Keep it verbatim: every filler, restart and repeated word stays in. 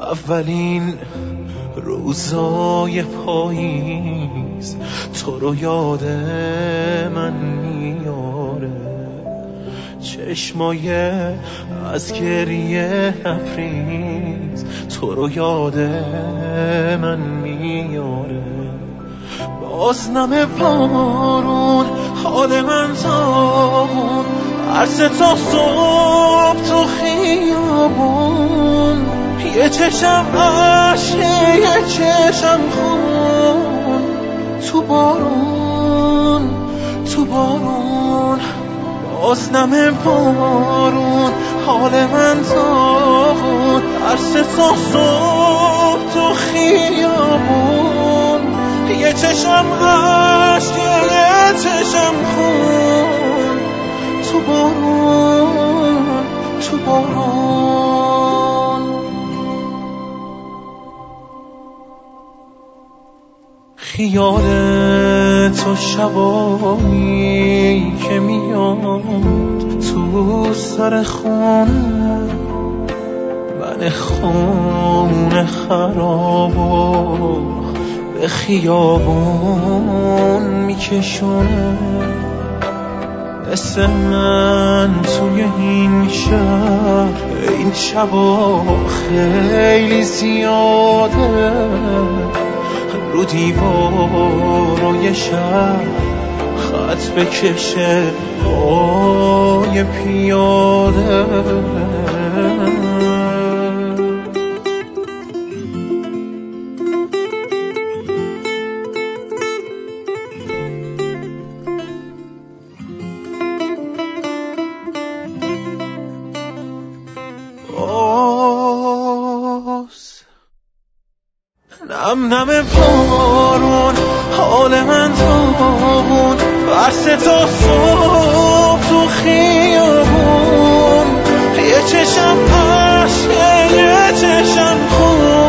اولین روزای پاییز تو رو یاد من میاره، چشمای از گریه لبریز تو رو یاد من میاره. باز نم بارون حال من تاون، عرص تا صبح تو خیابون، یه چشم عشقه یه چشم خون، تو بارون تو بارون. باز نم بارون حال من تاون، عرص تا صبح تو خیابون، یه چشم عشق یه چشم خون، تو بارون تو بارون. خیال تو شبایی که میاد تو سر خونه، من خونه خرابو به خیابون میکشونه. مثل من توی این شهر این شبا خیلی زیاده، رو دیوار و یه شهر خط بکشه پای پیاده. نم نم بارون حال من تابون، عرص تا صبح تو خیابون، یه چشم عشق یه چشم خون،